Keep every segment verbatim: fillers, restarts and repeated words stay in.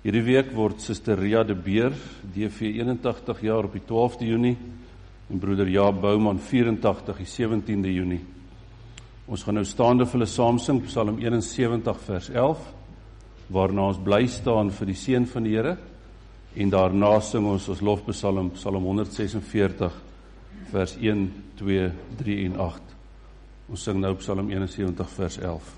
Hierdie week word Suster Ria de Beer, D V eenentagtig jaar op die twaalfde Junie en broeder Jaap Bouman vierentagtig die sewentiende Junie. Ons gaan nou staande vir hulle saam sing, Psalm eenensewentig vers elf, waarna ons bly staan vir die seën van die Here, en daarna sing ons ons lofpsalm, Psalm honderdsesenveertig vers een, twee, drie en agt. Ons sing nou Psalm eenensewentig vers elf.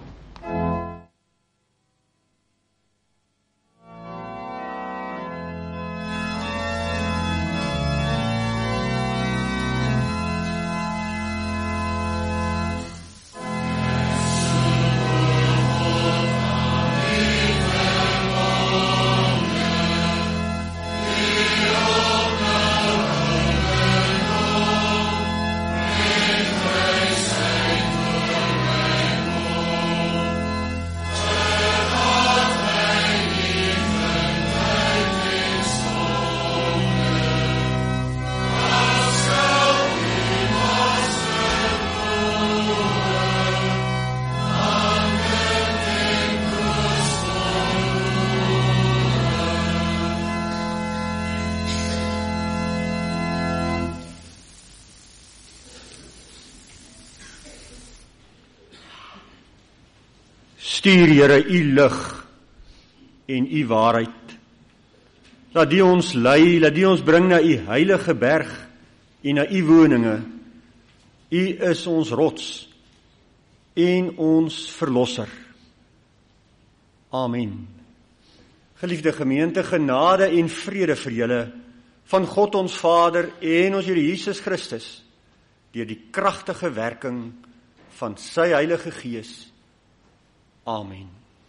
Stuur, Here, u lig en u waarheid. Laat die ons lei, laat die ons bring na u heilige berg en na u woninge. U is ons rots en ons verlosser. Amen. Geliefde gemeente, genade en vrede vir julle van God ons Vader en ons Here Jesus Christus, deur die kragtige werking van sy Heilige Gees. Amen.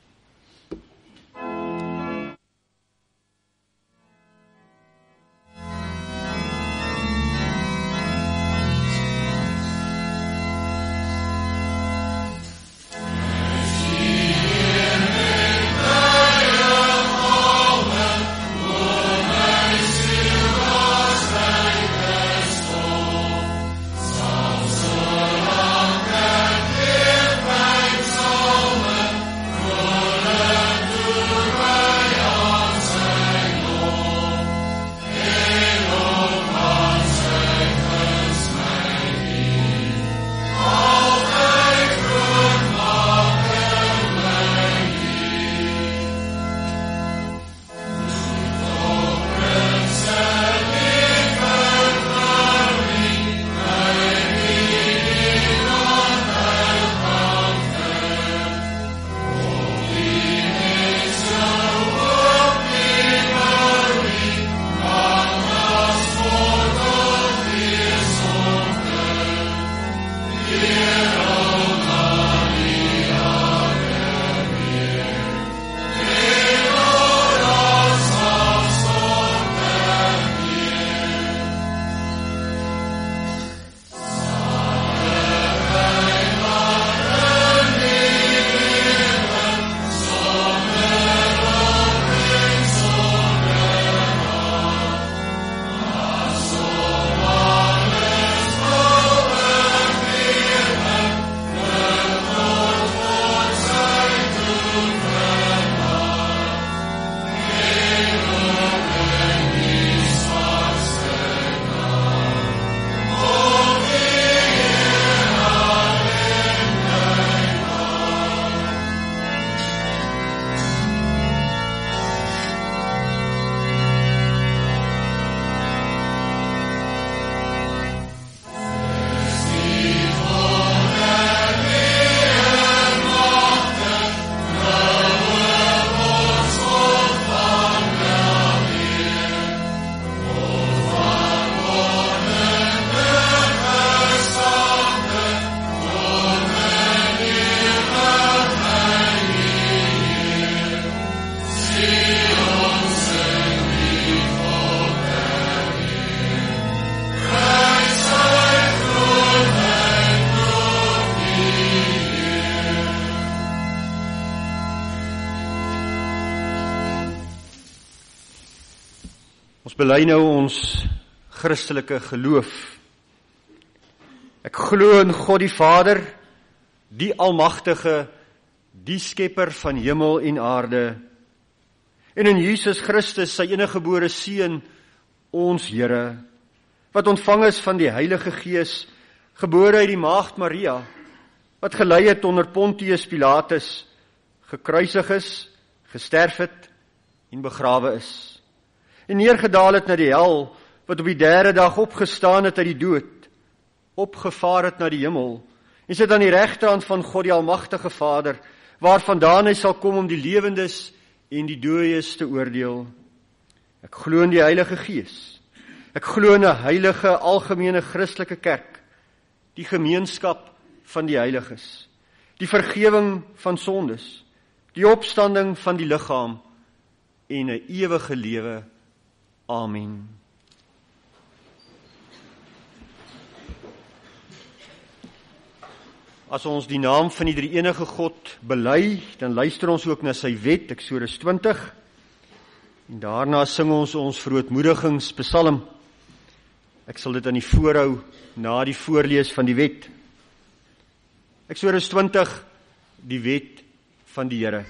Ons bely nou ons Christelike geloof. Ek glo in God die Vader, die Almagtige, die Skepper van hemel en aarde, en in Jesus Christus, sy eniggebore Seun, ons Here, wat ontvang is van die Heilige Gees, gebore uit die Maagd Maria, wat gelei het onder Pontius Pilatus, gekruisig is, gesterf het en begrawe is, en neergedaal het na die hel, wat op die derde dag opgestaan het uit die dood, opgevaar het na die hemel, en sit aan die regterhand van God die Almagtige Vader, waarvandaan hy sal kom om die lewendes en die dooies te oordeel. Ek glo in die Heilige Gees. Ek glo in 'n heilige, algemene Christelike kerk, die gemeenskap van die heiliges, die vergewing van sondes, die opstanding van die liggaam en 'n ewige lewe. Amen. As ons die naam van die drie-enige God bely, dan luister ons ook na sy wet, Eksodus twintig, en daarna sing ons ons verootmoedigingspsalm. Ek sal dit aan die voorhou na die voorlees van die wet. Eksodus twintig, die wet van die Here.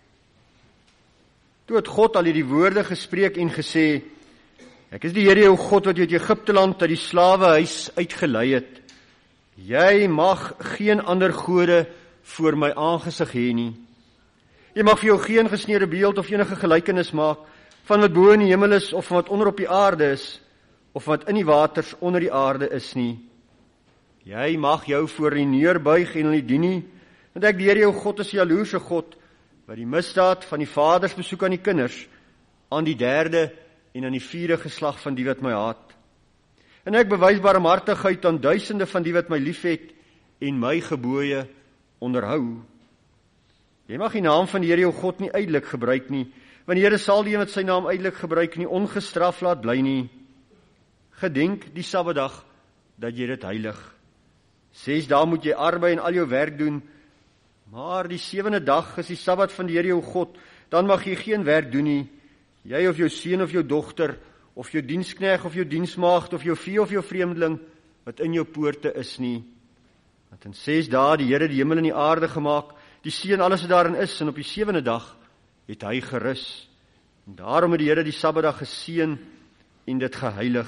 Toe het God al hierdie woorde gespreek en gesê, ek is die Here jou God wat jou uit Egipte land uit die slawehuis uitgelei het. Jy mag geen ander gode voor my aangesig hê nie. Jy mag vir jou geen gesneede beeld of enige gelykenis maak van wat bo in die hemel is of van wat onder op die aarde is of wat in die waters onder die aarde is nie. Jy mag jou voor die neerbuig en hulle dien nie, want ek die Here jou God is 'n jaloerse God wat die misdaad van die vaders besoek aan die kinders, aan die derde en aan die vierde geslag van die wat my haat. En ek bewys barmhartigheid aan duisende van die wat my liefhet en my gebooie onderhou. Jy mag die naam van die Here jou God nie uitelik gebruik nie, want die Here sal die een wat sy naam uitelik gebruik nie ongestraf laat bly nie. Gedenk die Sabbatdag dat jy dit heilig. Ses dae moet jy arbei en al jou werk doen, maar die sewende dag is die Sabbat van die Here jou God, dan mag jy geen werk doen nie, jy of jou seun of jou dogter, of jou dienskneg of jou diensmaagd, of jou vee of jou vreemdeling, wat in jou poorte is nie. Want in ses dae die Here die hemel en die aarde gemaak, die see en alles wat daarin is, en op die sewende dag het hy gerus. En daarom het die Here die Sabbatdag geseën en dit geheilig.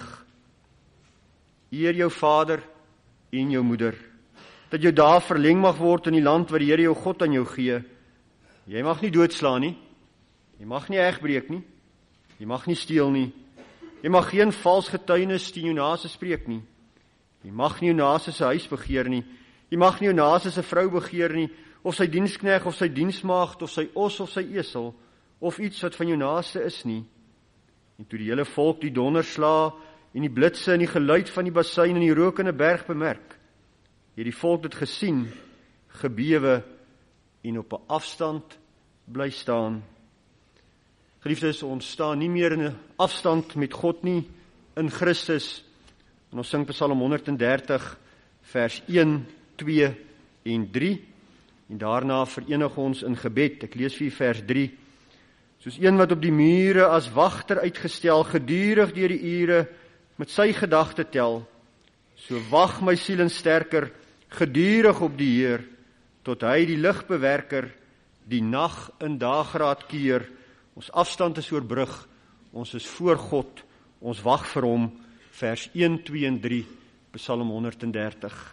Eer jou vader en jou moeder, dat jou dae verleng mag word in die land wat die Here jou God aan jou gee. Jy mag nie doodslaan nie, jy mag nie egbreek nie, jy mag nie steel nie, jy mag geen vals getuienis teen jou naaste spreek nie, jy mag nie jou naaste se huis begeer nie, jy mag nie jou naaste se vrou begeer nie, of sy dienskneg, of sy diensmaagd, of sy os, of sy esel, of iets wat van jou naaste is nie. En toe die hele volk die dondersla, en die blitse, en die geluid van die basuin, en die rokende berg bemerk, het die volk dit gesien, gebewe, en op 'n afstand bly staan. Geliefdes, ons staan nie meer in 'n afstand met God nie, in Christus. En ons sing Psalm honderddertig, vers een, twee en drie. En daarna verenig ons in gebed. Ek lees vir vers drie. Soos een wat op die mure as wagter uitgestel, gedurig deur die ure, met sy gedagte tel, so wag my siel en sterker, gedurig op die Heer, tot hy die ligbewerker, die nag in daagraad keer. Ons afstand is oorbrug, ons is voor God, ons wag vir hom, vers een, twee en drie, Psalm honderddertig.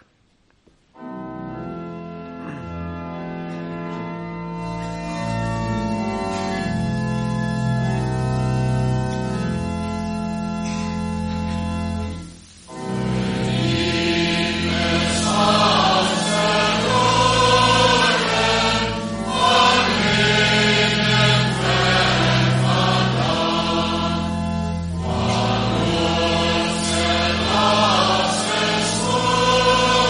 Oh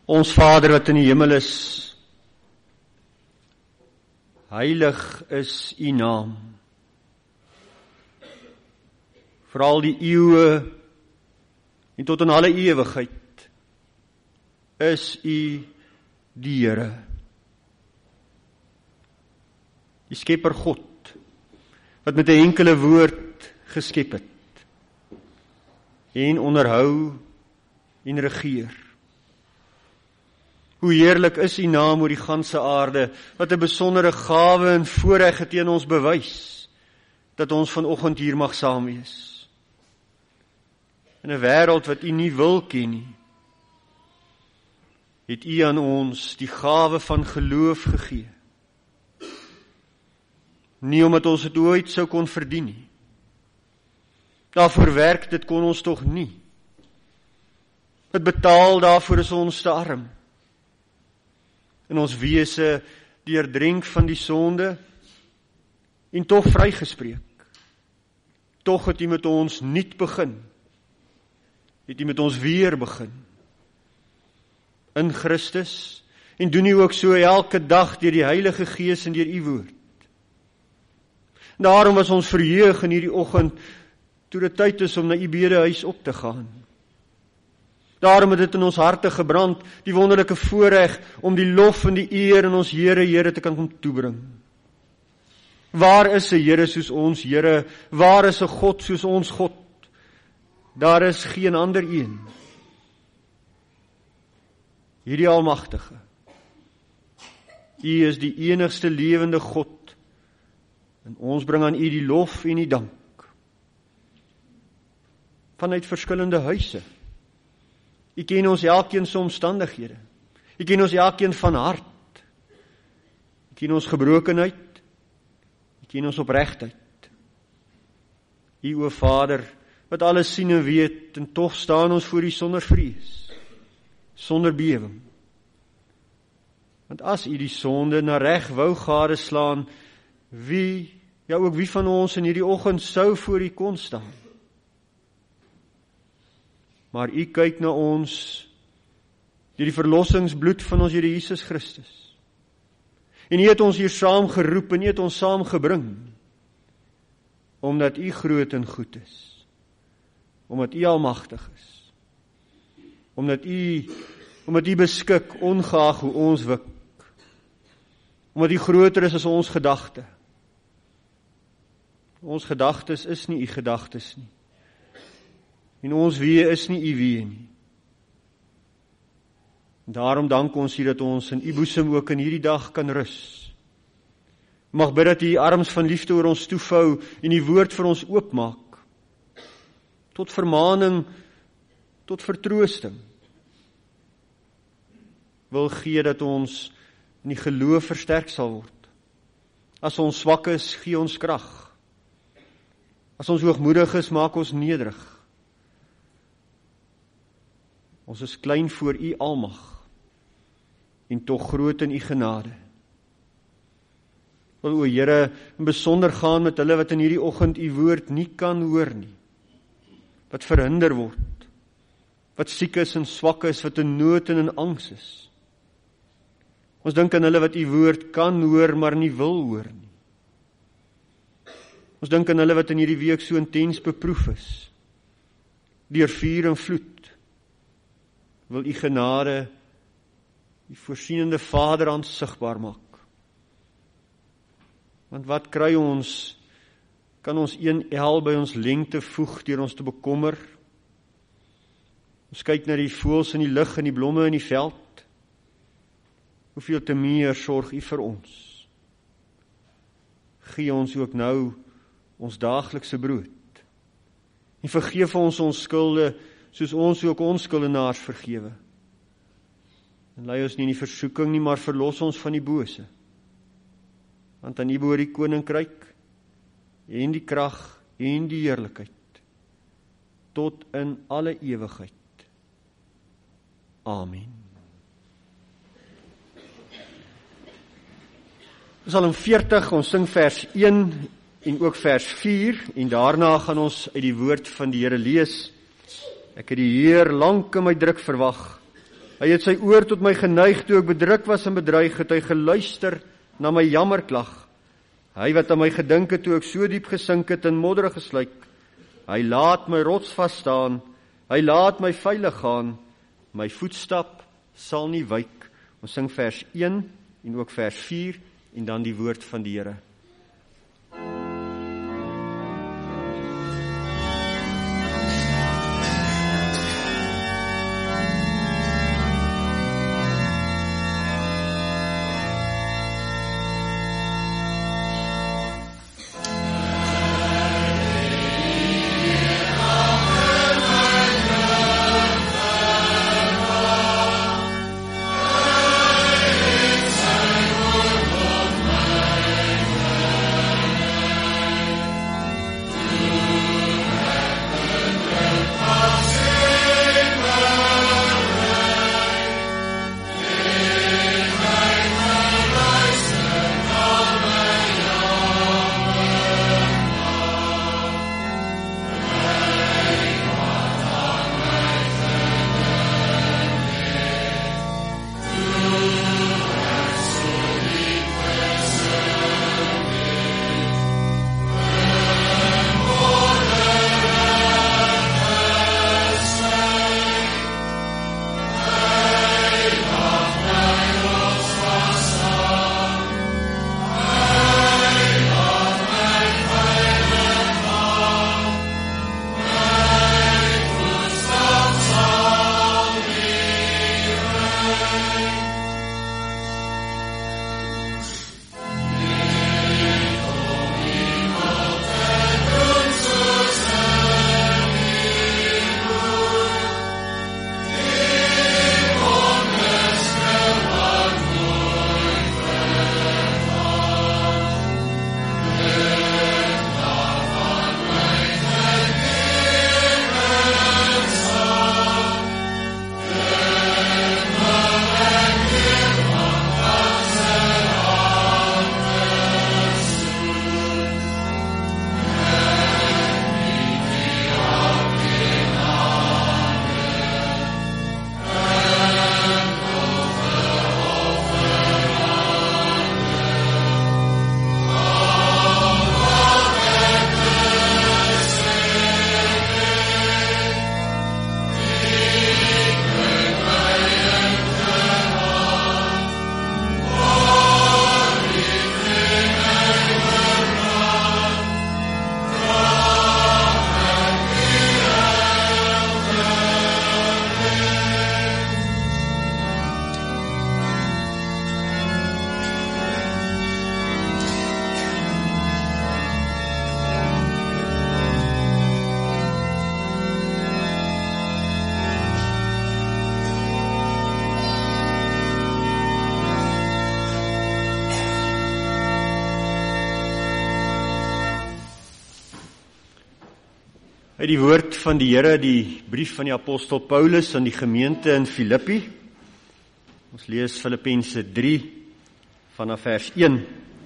Ons Vader wat in die hemel is, heilig is U naam. Vir al die eeue en tot in alle ewigheid is U die Here. Die Skepper God, wat met 'n enkele woord geskep het, en onderhou en regeer. Hoe heerlik is U naam oor die ganse aarde, wat 'n besondere gawe en voorreg het teen ons bewys, dat ons vanoggend hier mag saam wees. In 'n wêreld wat U nie wil ken nie, het U aan ons die gawe van geloof gegee. Nie omdat ons dit ooit sou kon verdien nie. Daarvoor werk dit kon ons tog nie. Het betaal daarvoor is ons te arm. In ons wese deurdrink van die sonde en tog vrygespreek. Tog het U met ons nuut begin. Het U met ons weer begin. In Christus en doen U ook so elke dag deur die Heilige Gees en deur U woord. Daarom was ons verheug in hierdie oggend toe dit tyd is om na U bedehuis op te gaan. Daarom het dit in ons harte gebrand, die wonderlike voorreg om die lof en die eer in ons Here, Here te kan kom toebring. Waar is 'n Here soos ons Here? Waar is 'n God soos ons God? Daar is geen ander een. Hierdie Almagtige. U is die enigste lewende God. En ons bring aan U die lof en die dank. Vanuit verskillende huise. U ken ons elkeen se omstandighede. U ken ons elkeen van hart. U ken ons gebrokenheid. U ken ons opregtheid. U, o Vader, wat alles sien en weet, en tog staan ons voor U sonder vrees, sonder bewering. Want as U die sonde na reg wou gadeslaan, wie, ja ook wie van ons in hierdie oggend sou voor U kon staan? Maar U kyk na ons deur die verlossingsbloed van ons Here Jesus Christus. En U het ons hier saam geroep en U het ons saam gebring, omdat U groot en goed is, omdat U almagtig is, omdat U, omdat U beskik ongeag hoe ons wik, omdat U groter is as ons gedagte. Ons gedagtes is nie U gedagtes nie. En ons weë is nie U weë nie. Daarom dank ons U dat ons in U boesem ook in hierdie dag kan rus. Mag bid dat U arms van liefde oor ons toevou en die woord vir ons oopmaak. Tot vermaaning, tot vertroosting. Wil gee dat ons in die geloof versterk sal word. As ons swak is, gee ons krag. As ons hoogmoedig is, maak ons nederig. Ons is klein voor U almag en tog groot in U genade. Wil o Here in besonder gaan met hulle wat in hierdie oggend U woord nie kan hoor nie. Wat verhinder word. Wat siek is en swak is, wat in nood en in angs is. Ons dink aan hulle wat U woord kan hoor, maar nie wil hoor nie. Ons dink aan hulle wat in hierdie week so intens beproef is. Deur vuur en vloed. Wil U genade, die voorsienende Vaderhand sigbaar maak. Want wat kry ons, kan ons een el by ons lengte voeg deur ons te bekommer. Ons kyk na die voëls in die lug en die blomme in die veld. Hoeveel te meer sorg U vir ons. Gee ons ook nou ons daaglikse brood. En vergeef ons ons skulde, soos ons ook ons skuldenaars vergewe. En lei ons nie in die versoeking nie, maar verlos ons van die bose. Want aan U behoort die koninkryk, en die krag, en die heerlikheid, tot in alle ewigheid. Amen. Psalm veertig, ons sing vers een en ook vers vier, en daarna gaan ons uit die woord van die Here lees. Ek het die Heer lank in my druk verwag, Hy het sy oor tot my geneig, toe ek bedruk was en bedreig, het hy geluister na my jammerklag. Hy wat aan my gedink het, toe ek so diep gesink het in modder gesluik. Hy laat my rotsvas staan, hy laat my veilig gaan, my voetstap sal nie wyk. Ons sing vers een en ook vers vier en dan die woord van die Here. Uit die woord van die Here, die brief van die apostel Paulus aan die gemeente in Filippi. Ons lees Filippense drie vanaf vers een.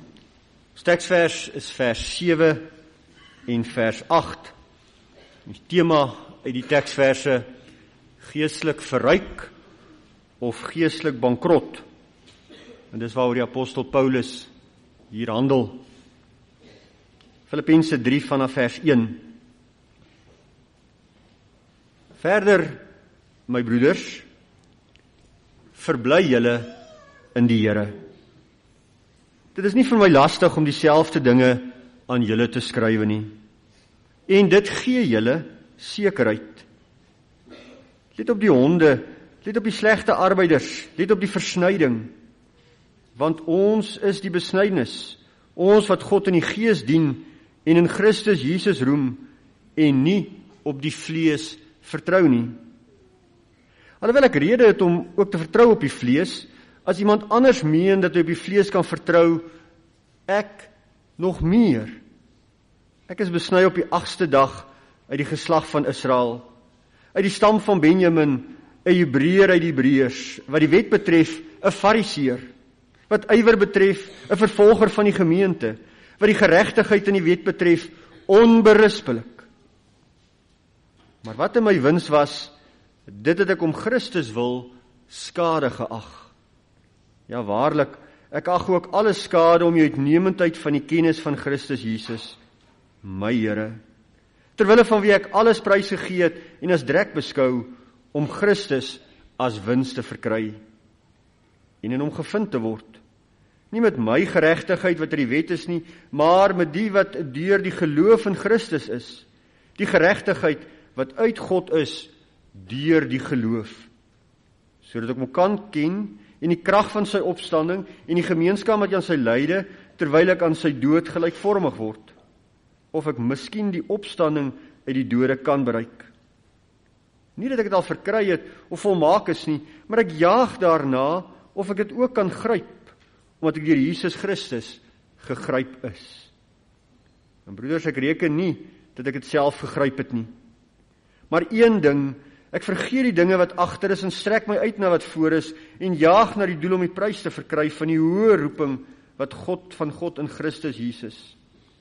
Ons teksvers is vers sewe en vers agt. Die tema uit die teksverse geestelik verryk of geestelik bankrot. En dis waaroor die apostel Paulus hier handel. Filippense drie vanaf vers een. Verder, my broeders, verbly julle in die Here. Dit is nie vir my lastig om dieselfde dinge aan julle te skrywe nie. En dit gee julle sekerheid. Let op die honde, let op die slegte arbeiders, let op die versnyding. Want ons is die besnydenis, ons wat God in die Gees dien en in Christus Jesus roem en nie op die vlees vertrou nie. Alhoewel ek rede het om ook te vertrou op die vlees, as iemand anders meen dat hy op die vlees kan vertrou, ek nog meer. Ek is besny op die agste dag uit die geslag van Israel, uit die stam van Benjamin, 'n Hebreër uit die Hebreërs, wat die wet betref, 'n Fariseer, wat ywer betref, 'n vervolger van die gemeente, wat die geregtigheid in die wet betref, onberispelik. Maar wat in my wins was, dit het ek om Christus wil skade geag. Ja, waarlik, ek ag ook alle skade om die uitnemendheid van die kennis van Christus Jesus, my Here, terwille van wie ek alles prys gegee het en as drek beskou, om Christus as wins te verkry, en in hom gevind te word, nie met my geregtigheid wat uit die wet is nie, maar met die wat deur die geloof in Christus is, die geregtigheid wat uit God is, deur die geloof, sodat ek hom kan ken, en die krag van sy opstanding, en die gemeenskap met aan sy lyde, terwyl ek aan sy dood gelykvormig word, of ek miskien die opstanding uit die dode kan bereik. Nie dat ek dit al verkry het, of volmaak is nie, maar ek jaag daarna, of ek dit ook kan gryp, omdat ek deur Jesus Christus gegryp is. En broeders, ek reken nie, dat ek dit self gegryp het nie. Maar een ding, ek vergeet die dinge wat agter is, en strek my uit na wat voor is, en jaag na die doel om die prys te verkry van die hoë roeping, wat God van God in Christus Jesus.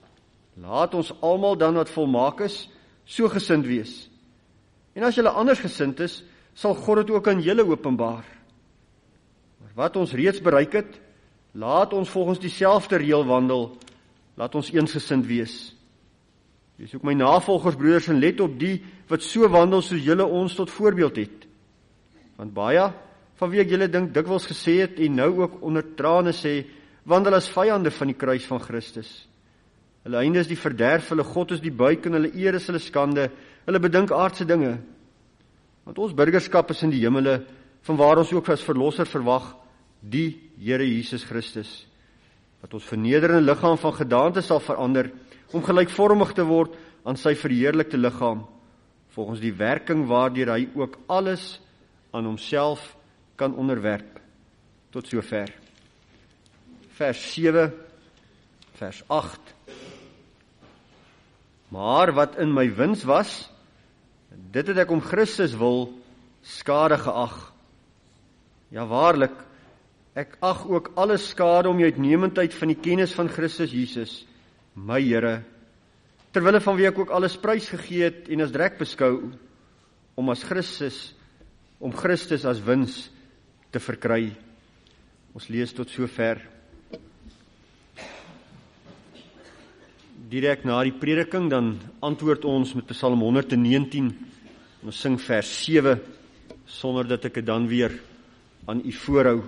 Laat ons almal dan wat volmaak is, so gesind wees. En as julle anders gesind is, sal God dit ook aan julle openbaar. Maar wat ons reeds bereik het, laat ons volgens dieselfde reël wandel, laat ons eensgesind wees. Wees ook my navolgers, broeders, en let op die wat so wandel soos julle ons tot voorbeeld het. Want baie van wie ek julle dink dikwels gesê het en nou ook onder trane sê, wandel as vyande van die kruis van Christus. Hulle einde is die verderf, hulle God is die buik en hulle eer is hulle skande, hulle bedink aardse dinge. Want ons burgerskap is in die hemele, vanwaar ons ook as verlosser verwag, die Here Jesus Christus, wat ons vernederende liggaam van gedaante sal verander, om gelykvormig te word aan sy verheerlikte liggaam, volgens die werking waardeur hy ook alles aan homself kan onderwerp. Tot sover. Vers sewe, vers agt. Maar wat in my wins was, dit het ek om Christus wil skade geag. Ja, waarlik, ek ag ook alle skade om die uitnemendheid van die kennis van Christus Jesus, my Here, terwille van wie ek ook alles prys gegee het en as drek beskou, om as Christus, om Christus as wins te verkry. Ons lees tot sover. Direk na die prediking, dan antwoord ons met Psalm honderd negentien, ons sing vers sewe, sonder dat ek dit dan weer aan u voorhou.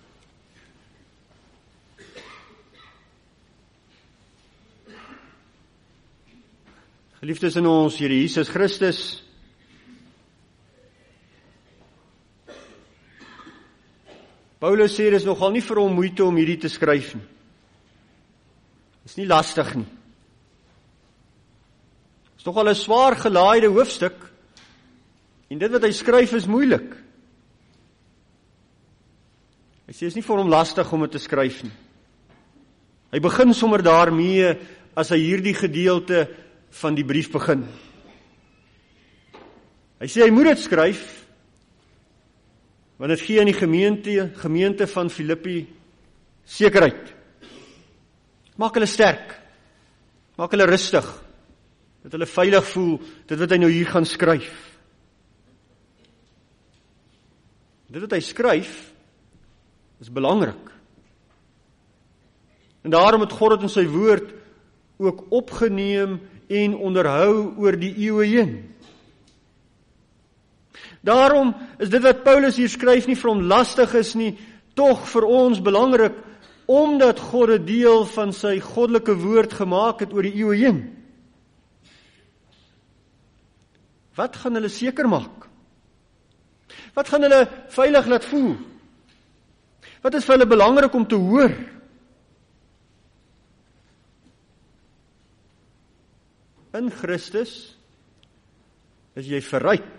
Geliefdes in ons Here Jesus Christus, Paulus sê, dit is nogal nie vir hom moeite om hierdie te skryf nie. Dit is nie lastig nie. Dit is nogal 'n swaar gelaaide hoofstuk, en dit wat hy skryf is moeilik. Hy sê, dit is nie vir hom lastig om dit te skryf nie. Hy begin sommer daarmee, as hy hierdie gedeelte van die brief begin. Hy sê, hy moet dit skryf, want dit gee aan die gemeente, gemeente van Filippi sekerheid. Maak hulle sterk, maak hulle rustig, dat hulle veilig voel, dit wat hy nou hier gaan skryf. Dit wat hy skryf, is belangrik. En daarom het God het in sy woord ook opgeneem en onderhou oor die eeue heen. Daarom is dit wat Paulus hier skryf nie vir hom lastig is nie, tog vir ons belangrik, omdat God 'n deel van sy goddelike woord gemaak het oor die eeue heen. Wat gaan hulle seker maak? Wat gaan hulle veilig laat voel? Wat is vir hulle belangrik om te hoor? In Christus is jy verryk.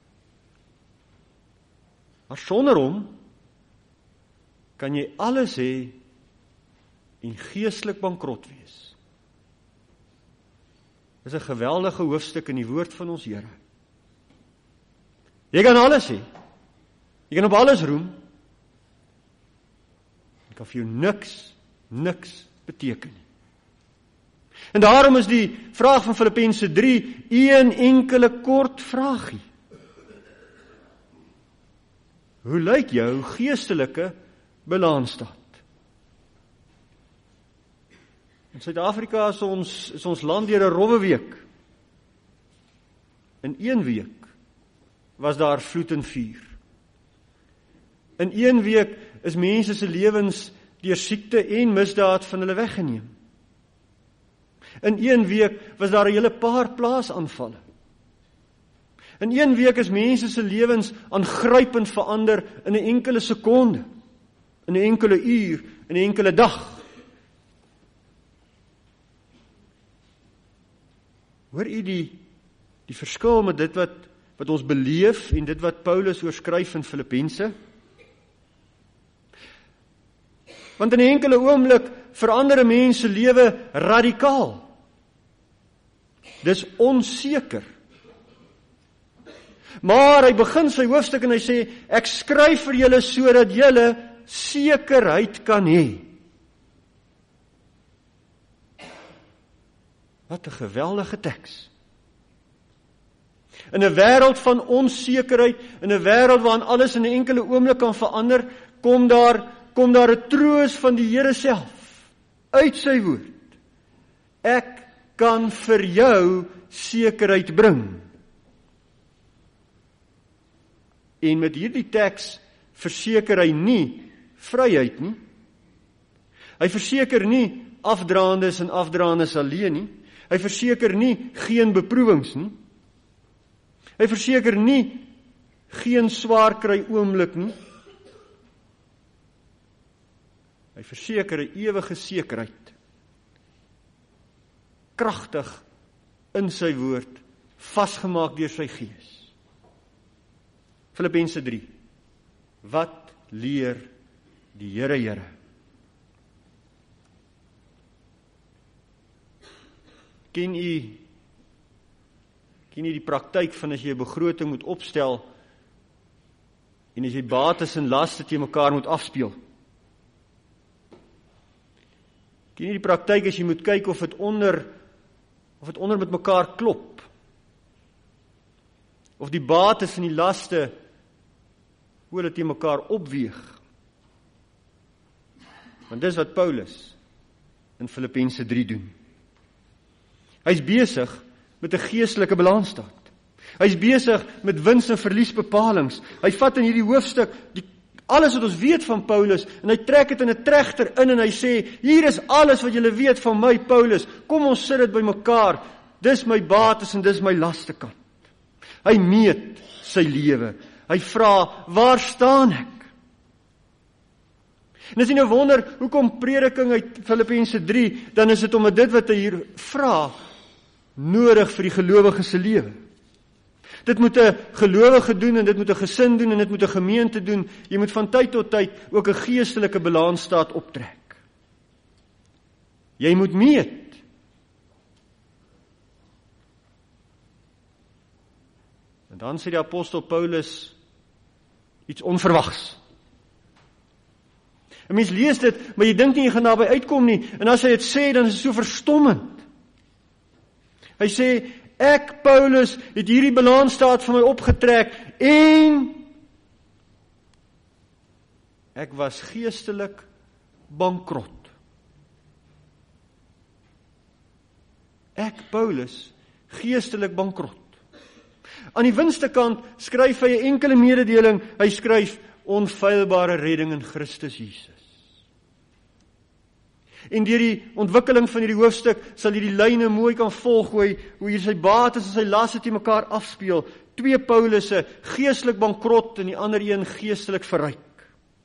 Maar sonder hom kan jy alles hê en geestelik bankrot wees. Dis 'n geweldige hoofstuk in die woord van ons Here. Jy kan alles hê. Jy kan op alles roem. Dit kan vir jou niks, niks beteken nie. En daarom is die vraag van Filippense drie een enkele kort vraagie. Hoe lyk jou geestelike balansstaat? In Suid-Afrika is ons, is ons land deur 'n rowwe week. In een week was daar vloed en vuur. In een week is mense se lewens deur siekte en misdaad van hulle weggeneem. In een week was daar 'n hele paar plaasaanvalle. In een week is mense se lewens aangrypend verander in 'n enkele sekonde, in 'n enkele uur, in 'n enkele dag. Hoor u die die verskil met dit wat wat ons beleef en dit wat Paulus oorskryf in Filippense? Want in 'n enkele oomblik verander 'n mens se lewe radikaal. Dis onseker. Maar hy begin sy hoofstuk en hy sê, ek skryf vir julle sodat julle sekerheid kan hê. Wat 'n geweldige teks. In 'n wêreld van onsekerheid, in 'n wêreld waarin alles in 'n enkele oomblik kan verander, kom daar kom daar 'n troos van die Here self uit sy woord. Ek kan vir jou sekerheid bring. En met hierdie teks verseker hy nie vryheid nie. Hy verseker nie afdraandes en afdraandes alleen nie. Hy verseker nie geen beproewings nie. Hy verseker nie geen swaar kry oomblik nie. Hy verseker 'n ewige sekerheid. Kragtig in sy woord, vasgemaak deur sy gees. Filippense drie. Wat leer die Here Here? Ken u ken u die praktyk van as jy 'n begroting moet opstel en as jy bates en laste te mekaar moet afspeel? Ken jy die praktyk as jy moet kyk of dit onder of dit onder met mekaar klop? Of die bates en die laste hoe dit te mekaar opweeg? Want dis wat Paulus in Filippense drie doen. Hy's besig met 'n geestelike balansstaat. Hy's besig met wins en verliesbepalings. Hy vat in hierdie hoofstuk die alles wat ons weet van Paulus, en hy trek dit in 'n trechter in en hy sê, hier is alles wat julle weet van my Paulus, kom ons sit dit by mekaar, dis my bates en dis my lastekant. Hy meet sy lewe, hy vra, waar staan ek? En as jy nou wonder, hoekom prediking uit Filippense drie, dan is dit omdat dit wat hy hier vra, nodig vir die gelowige se lewe. Dit moet 'n gelowige doen en dit moet 'n gesin doen en dit moet 'n gemeente doen. Jy moet van tyd tot tyd ook 'n geestelike balansstaat optrek. Jy moet meet. En dan sê die apostel Paulus iets onverwags. 'n Mens lees dit, maar jy dink nie jy gaan daarby uitkom nie. En as hy dit sê, dan is dit so verstommend. Hy sê, ek, Paulus, het hierdie balansstaat vir my opgetrek en ek was geestelik bankrot. Ek, Paulus, geestelik bankrot. Aan die winste kant skryf hy 'n enkele mededeling, hy skryf onfeilbare redding in Christus Jesus. En deur die ontwikkeling van hierdie hoofstuk sal jy die lyne mooi kan volg hoe hy, hoe hier sy bates en sy laste te mekaar afspeel. Twee Paulusse, geestelik bankrot en die ander een geestelik verryk.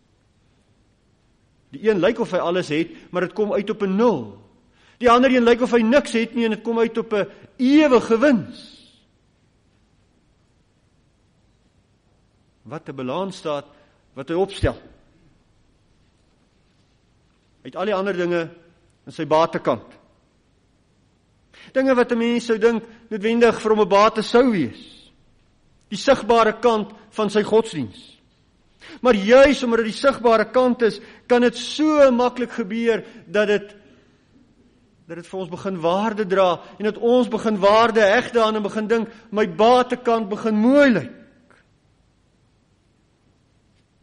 Die een lyk of hy alles het, maar dit kom uit op 'n nul. Die ander een lyk of hy niks het nie en dit kom uit op 'n ewige wins. Wat 'n balansstaat wat hy opstel. Hy het al die ander dinge in sy batekant. Dinge wat 'n mens sou dink noodwendig vir hom 'n bate sou wees. Die sigbare kant van sy godsdiens. Maar juis omdat dit die sigbare kant is, kan dit so maklik gebeur dat dit dat dit vir ons begin waarde dra en dat ons begin waarde heg daaraan en begin dink my batekant begin mooi lyk.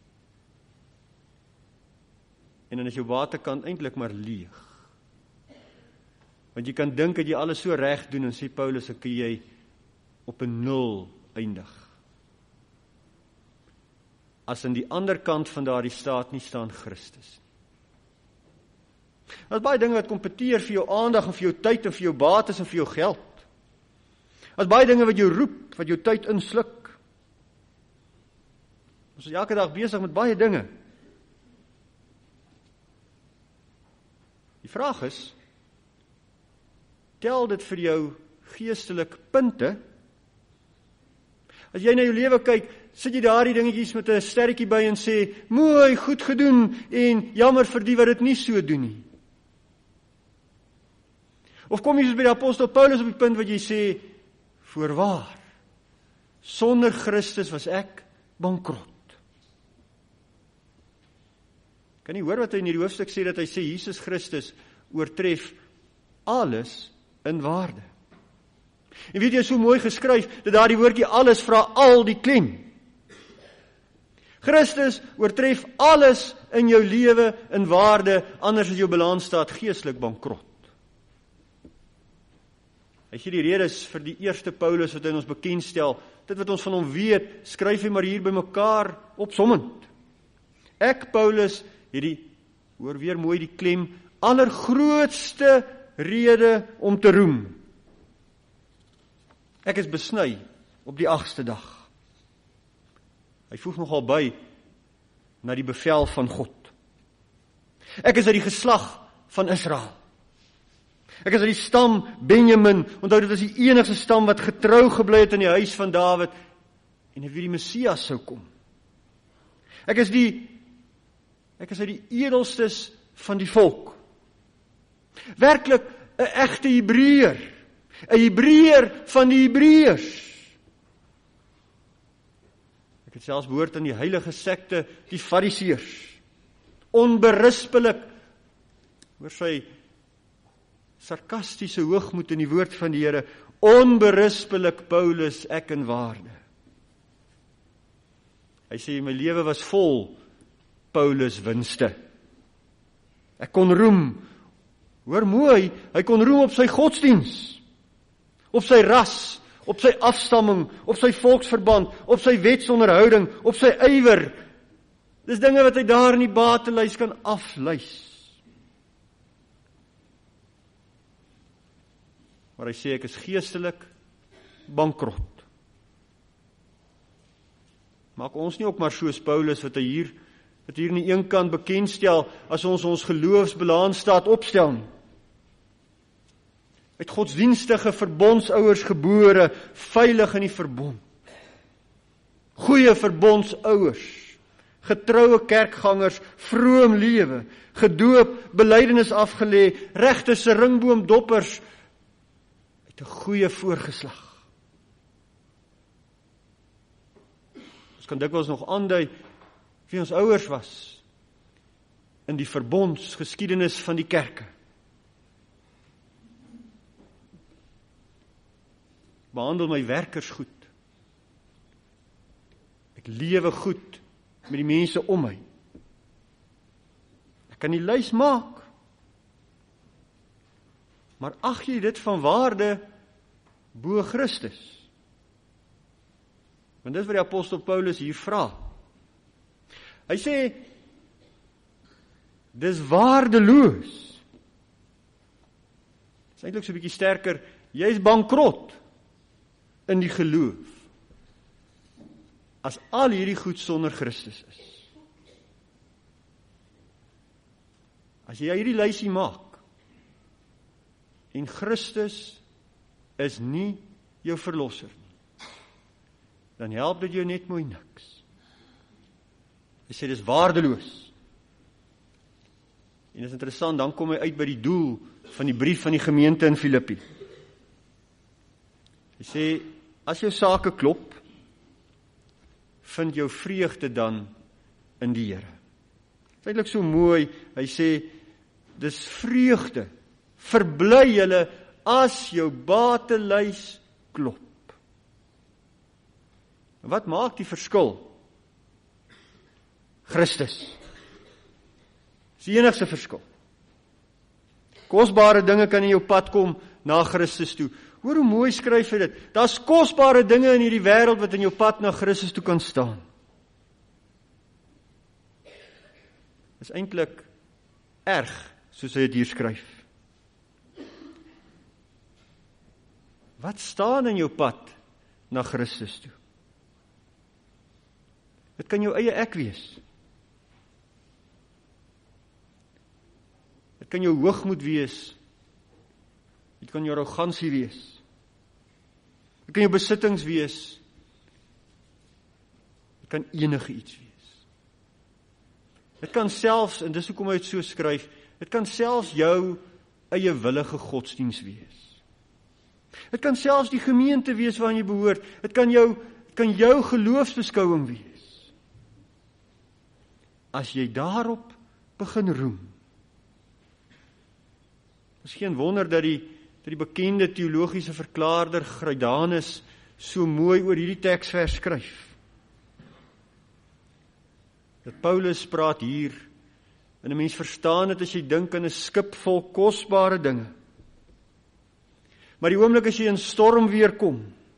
en dan is jou batekant eintlik maar leeg. Want jy kan dink dat jy alles so reg doen, en sê Paulus, dan kan jy op 'n nul eindig. As aan die ander kant van daardie staat nie staan Christus. Daar's baie dinge wat kompeteer vir jou aandag, en vir jou tyd, en vir jou bates, en vir jou geld. Daar's baie dinge wat jou roep, wat jou tyd insluk. Ons is elke dag besig met baie dinge. Die vraag is, tel dit vir jou geestelik punte? As jy na jou lewe kyk, sit jy daardie dingetjies met 'n sterretjie by en sê, mooi, goed gedoen, en jammer vir die wat dit nie so doen nie. Of kom jy soos by die apostel Paulus op die punt wat jy sê, voorwaar, sonder Christus was ek bankrot. Kan jy hoor wat hy in hierdie hoofstuk sê, dat hy sê, Jesus Christus oortref alles in waarde. En weet jy, so mooi geskryf, dat daar die woordjie alles vra al die klem. Christus oortref alles in jou lewe in waarde, anders as jou balans staat geestelik bankrot. Hy gee die redes vir die eerste Paulus wat hy ons bekendstel, dit wat ons van hom weet, skryf hy maar hier by mekaar opsommend. Ek, Paulus, het die, hoor weer mooi die klem, allergrootste rede om te roem. Ek is besny op die agste dag. Hy voeg nogal by, na die bevel van God. Ek is uit die geslag van Israel. Ek is uit die stam Benjamin, onthou dit is die enigste stam wat getrou gebly het in die huis van Dawid, en wie die Messias sou kom. Ek is die, ek is uit die edelstes van die volk. Werklik 'n egte Hebreër, 'n Hebreër van die Hebreërs. Ek het selfs behoort aan die heilige sekte, die Fariseërs. Onberispelik, hoor sy sarkastiese hoogmoed in die woord van die Here, onberispelik Paulus, ek in waarde. Hy sê, my lewe was vol Paulus winste. Ek kon roem, hoor mooi, hy kon roem op sy godsdiens, op sy ras, op sy afstamming, op sy volksverband, op sy wetsonderhouding, op sy ywer. Dis dinge wat hy daar in die batelys kan aflys. Maar hy sê, ek is geestelik bankrot. Maak ons nie ook maar soos Paulus, wat hy hier, wat hier in die een kant bekendstel, as ons ons geloofsbalans staat opstel nie. Uit godsdienstige verbondsouers gebore, veilig in die verbond. Goeie verbondsouers, getroue kerkgangers, vroom lewe, gedoop, belydenis afgelê, regte seringboomdoppers, uit 'n goeie voorgeslag. Ons kan dikwels nog aandui wie ons ouers was in die verbondsgeskiedenis van die kerke. Behandel my werkers goed. Ek lewe goed met die mense om my. Ek kan die lys maak. Maar ag jy dit van waarde bo Christus? Want dis wat die apostel Paulus hier vra. Hy sê, dis waardeloos. Dit is eintlik so 'n bietjie sterker, jy is bankrot in die geloof, as al hierdie goed sonder Christus is. As jy hierdie lysie maak, en Christus is nie jou verlosser nie, dan help dit jou net mooi niks. Hy sê, dis waardeloos. En dit is interessant, dan kom hy uit by die doel van die brief van die gemeente in Filippi. Hy sê, as jou sake klop, vind jou vreugde dan in die Here. Dit is eintlik so mooi, hy sê, dis vreugde, verbly julle as jou batelys klop. En wat maak die verskil? Christus. Dis die enigste verskil. Kosbare dinge kan in jou pad kom na Christus toe. Hoor hoe mooi skryf hy dit. Daar's kosbare dinge in hierdie wêreld wat in jou pad na Christus toe kan staan. Dis eintlik erg, soos hy dit hier skryf. Wat staan in jou pad na Christus toe? Dit kan jou eie ek wees. Dit kan jou hoogmoed wees. Dit kan jou arrogansie wees. Dit kan jou besittings wees. Dit kan enige iets wees. Dit kan selfs, en dis hoekom hy dit so skryf, dit kan selfs jou eie willige godsdiens wees. Dit kan selfs die gemeente wees waaraan jy behoort. Dit kan jou, dit kan jou geloofsbeskouing wees. As jy daarop begin roem. Dit is geen wonder dat die, dat die bekende teologiese verklaarder Grydanus so mooi oor hierdie teksvers skryf. Dat Paulus praat hier, en 'n mens verstaan dit as jy dink aan 'n skip vol kosbare dinge. Maar die oomblik as jy in storm weer kom,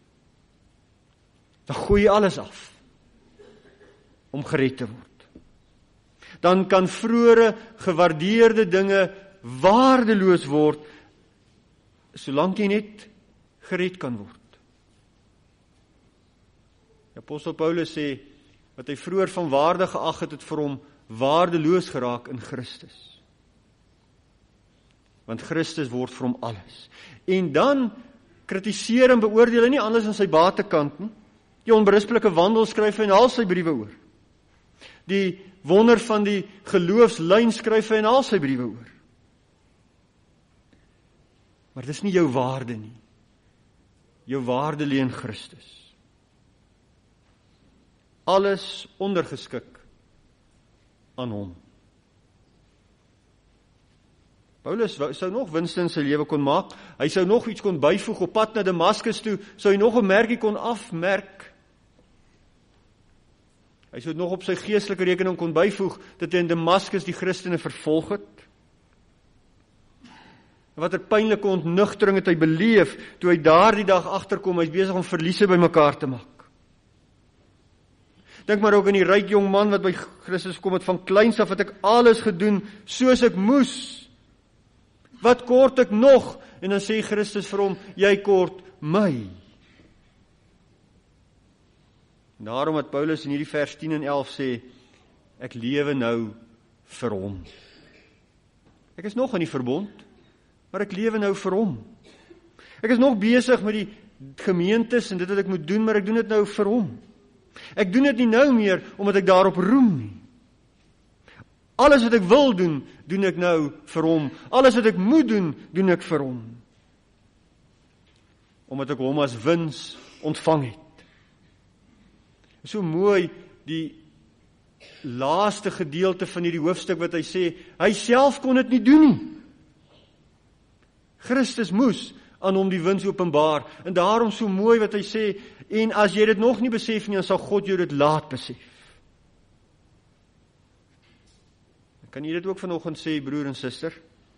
dan gooi jy alles af om gered te word. Dan kan vroeëre gewaardeerde dinge waardeloos word, solank jy net gered kan word. Die apostel Paulus sê, wat hy vroeër van waarde geag het, het vir hom waardeloos geraak in Christus. Want Christus word vir hom alles. En dan kritiseer en beoordeel hy nie anders aan sy batekant nie. Die onberispelike wandel skryf hy in al sy briewe oor. Die wonder van die geloofslyn skryf hy in al sy briewe oor. Maar dis nie jou waarde nie. Jou waarde lê in Christus. Alles ondergeskik aan hom. Paulus sou nog winste in sy lewe kon maak. Hy sou nog iets kon byvoeg op pad na Damaskus toe, sou hy nog 'n merkie kon afmerk. Hy sou nog op sy geestelike rekening kon byvoeg dat hy in Damaskus die Christene vervolg het. En watter pynlike ontnugtering het hy beleef toe hy daardie dag agterkom, hy's besig om verliese bymekaar te maak. Dink maar ook aan die ryk jong man wat by Christus kom het, van kleins af het ek alles gedoen soos ek moes. Wat kort ek nog? En dan sê Christus vir hom, jy kort my. Daarom wat Paulus in hierdie vers tien en elf sê, ek lewe nou vir hom. Ek is nog in die verbond, maar ek lewe nou vir hom. Ek is nog besig met die gemeentes en dit wat ek moet doen, maar ek doen dit nou vir hom. Ek doen dit nie nou meer, omdat ek daarop roem nie. Alles wat ek wil doen, doen ek nou vir hom. Alles wat ek moet doen, doen ek vir hom. Omdat ek hom as wins ontvang het. So mooi, die laaste gedeelte van hierdie hoofstuk wat hy sê, hy self kon dit nie doen nie. Christus moes aan hom die wins openbaar, en daarom so mooi wat hy sê, en as jy dit nog nie besef nie, dan sal God jou dit laat besef. Kan jy dit ook vanoggend sê, broer en suster?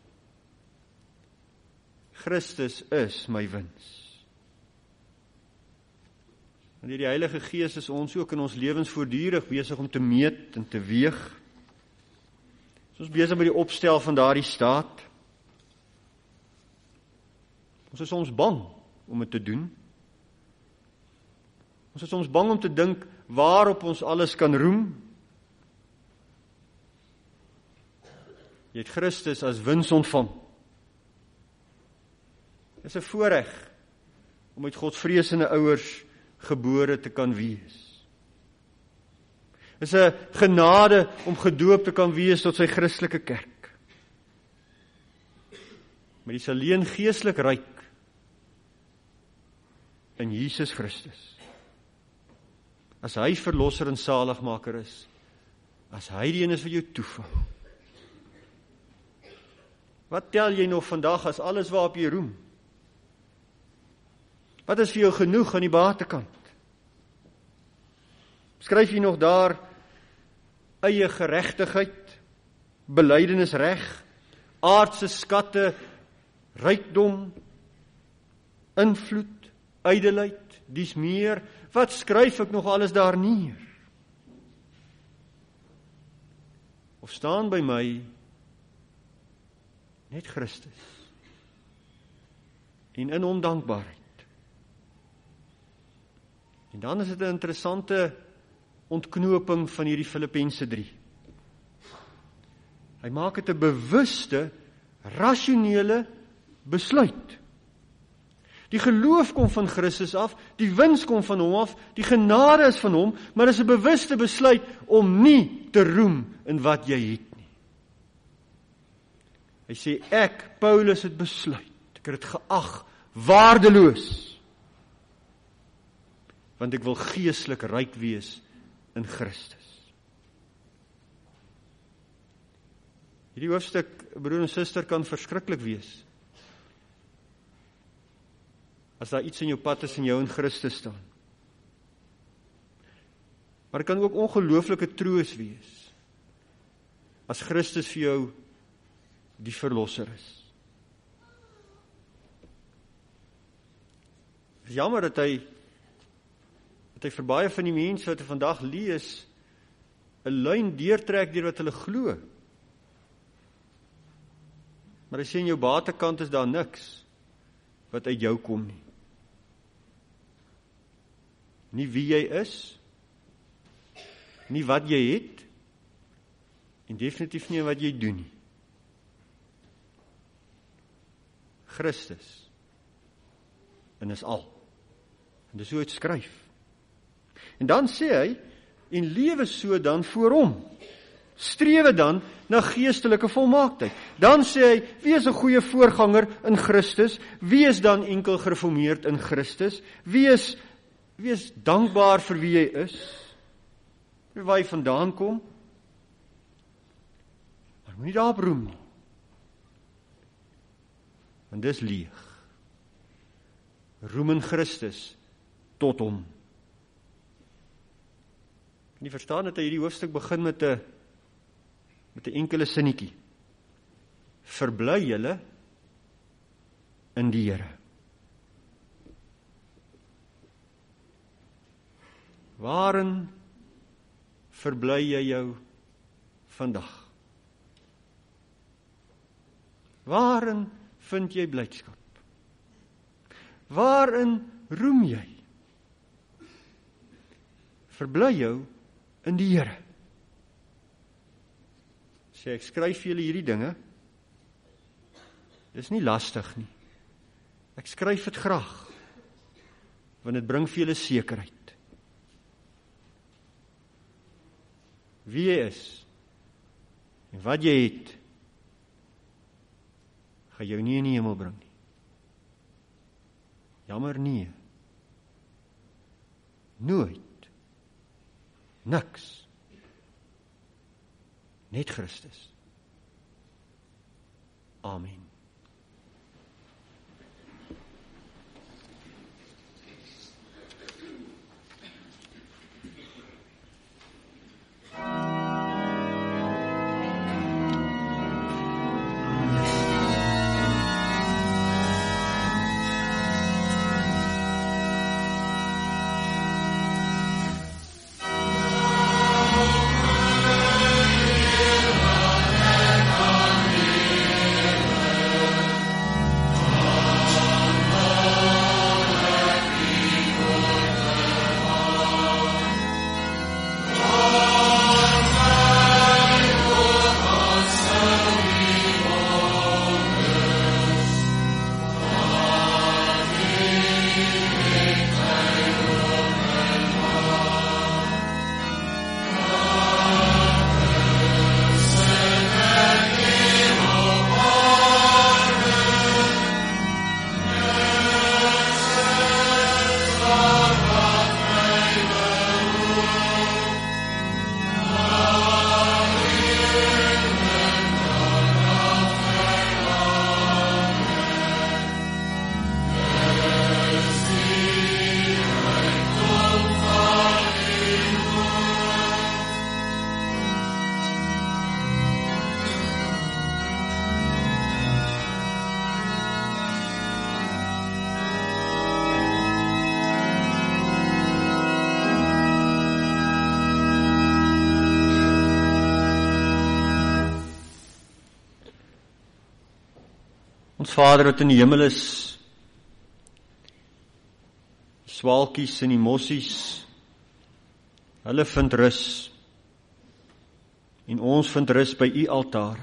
Christus is my wins. En die Heilige Gees is ons ook in ons lewens voortdurend besig om te meet en te weeg. Ons is besig met die opstel van daardie staat. Ons is soms bang om dit te doen. Ons is soms bang om te dink waarop ons alles kan roem. Jy het Christus as wins ontvang. Dit is 'n voorreg om uit Godvreesende ouers gebore te kan wees. Dit is 'n genade om gedoop te kan wees tot sy Christelike kerk. Maar jy is alleen geestelik ryk in Jesus Christus. As hy verlosser en saligmaker is, as hy die een is wat jou toevou. Wat tel jy nog vandag as alles waarop jy roem? Wat is vir jou genoeg aan die batekant? Skryf jy nog daar eie geregtigheid, belydenis reg, aardse skatte, rykdom, invloed, ydelheid, dis meer, wat skryf ek nog alles daar neer? Of staan by my net Christus en in hom dankbaarheid? En dan is dit 'n interessante ontknoping van hierdie Filippense drie. Hy maak dit 'n bewuste, rasionele besluit. Die geloof kom van Christus af, die wins kom van hom af, die genade is van hom, maar dit is 'n bewuste besluit om nie te roem in wat jy het nie. Hy sê, ek, Paulus, het besluit, ek het dit geag, waardeloos, want ek wil geestelik ryk wees in Christus. Hierdie hoofstuk, broer en suster, kan verskriklik wees, as daar iets in jou pad is en jou in Christus staan. Maar dit kan ook ongelooflike troos wees, as Christus vir jou die verlosser is. Het is jammer dat hy, dat hy vir baie van die mense wat hy vandag lees, 'n lyn deurtrek deur wat hulle glo. Maar hy sê in jou batekant is daar niks wat uit jou kom nie. Nie wie jy is, nie wat jy het, en definitief nie wat jy doen nie. Christus, en is al. En dis hoe hy het skryf. En dan sê hy, en lewe so dan voor hom. Strewe dan na geestelike volmaaktheid. Dan sê hy, wees 'n goeie voorganger in Christus, wees dan enkel gereformeerd in Christus, wees, wees dankbaar vir wie jy is, vir waar jy vandaan kom, maar moenie daarop roem nie, want dis leeg. Roem in Christus tot hom. En jy verstaan dat hy hierdie hoofstuk begin met 'n met 'n enkele sinnetjie. Verbly julle in die Here. Waarin verbly jy jou vandag? Waarin vind jy blydskap? Waarin roem jy? Verbly jou in die Here. Sê ek skryf vir julle hierdie dinge. Dis nie lastig nie. Ek skryf dit graag, want dit bring vir julle sekerheid. Wie jy is en wat jy het, gaan jou nie in die hemel bring nie. Jammer nie. Nooit. Niks. Net Christus. Amen. Ons Vader wat in die hemel is, die swaalkies en die mossies, hulle vind rus, en ons vind rus by u altare.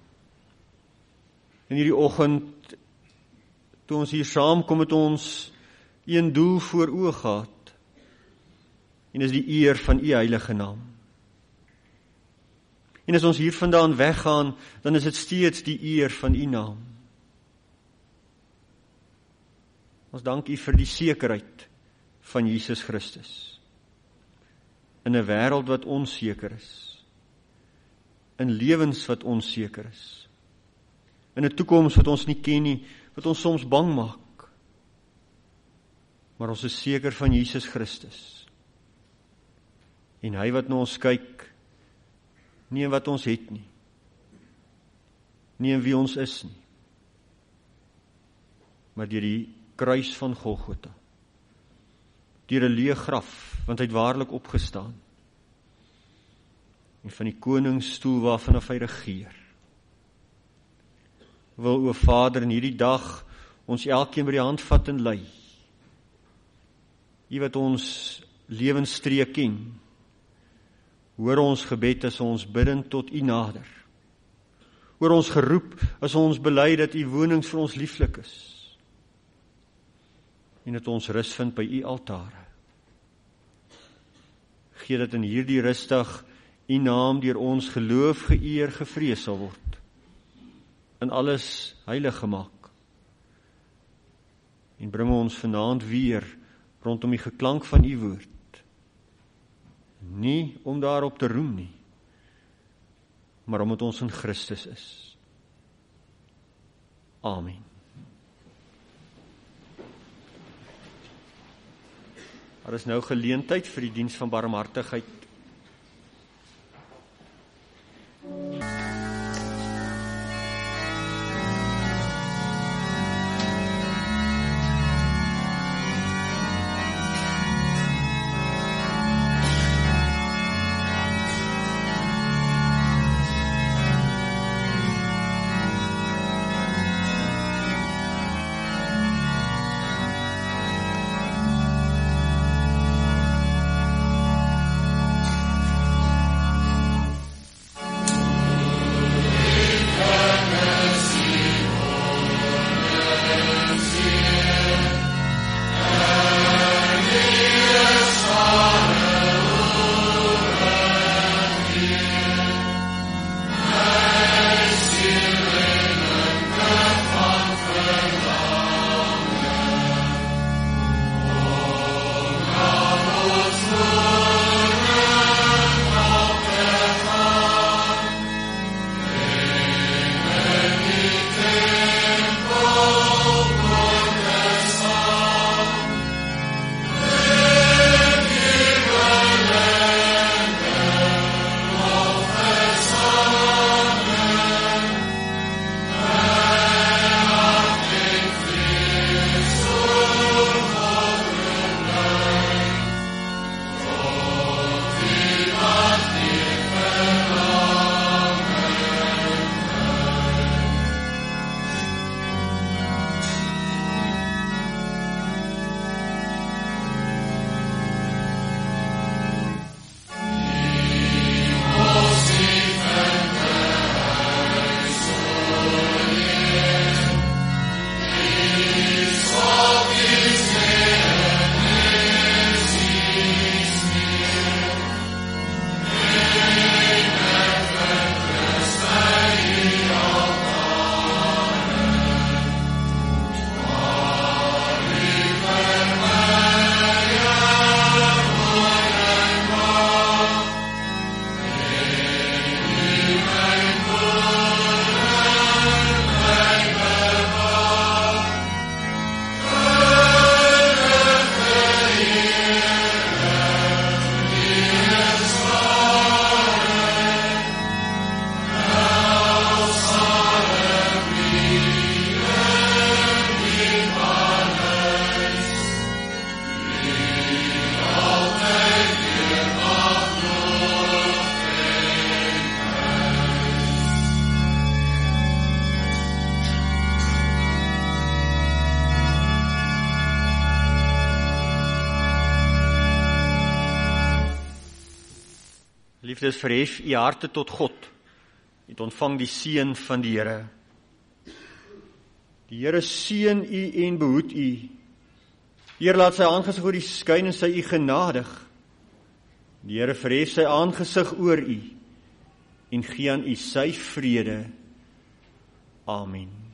In hierdie oggend, toe ons hier saamkom, het ons een doel voor oë gehad, en is die eer van u heilige naam. En as ons hier vandaan weggaan, dan is dit steeds die eer van u naam. Ons dank u vir die sekerheid van Jesus Christus. In 'n wêreld wat onseker is. In lewens wat onseker is. In 'n toekoms wat ons nie ken nie, wat ons soms bang maak. Maar ons is seker van Jesus Christus. En hy wat na ons kyk, nie in wat ons het nie. Nie in wie ons is nie. Maar deur die kruis van Golgotha. Deur 'n leë graf, want hy het waarlik opgestaan. En van die koningsstoel waarvanaf hy regeer. Wil o Vader in hierdie dag ons elkeen by die hand vat en lei. U wat ons lewensstreek ken. Hoor ons gebed as ons bidend tot u nader. Hoor ons geroep as ons bely dat u wonings vir ons lieflik is. En dat ons rus vind by u altare. Gee dat in hierdie rusdag u naam deur ons geloof geëer gevrees sal word. In alles heilig gemaak. En bring ons vanaand weer rondom die geklank van u woord. Nie om daarop te roem nie, maar omdat ons in Christus is. Amen. Daar is nou geleentheid vir die diens van barmhartigheid. Geliefdes, verhef u harte tot God. Het ontvang die seën van die Here. Die Here seën u en behoed u. Die Here laat sy aangesig oor u skyn en sy u genadig. Die Here verhef sy aangesig oor u en gee aan u sy vrede. Amen.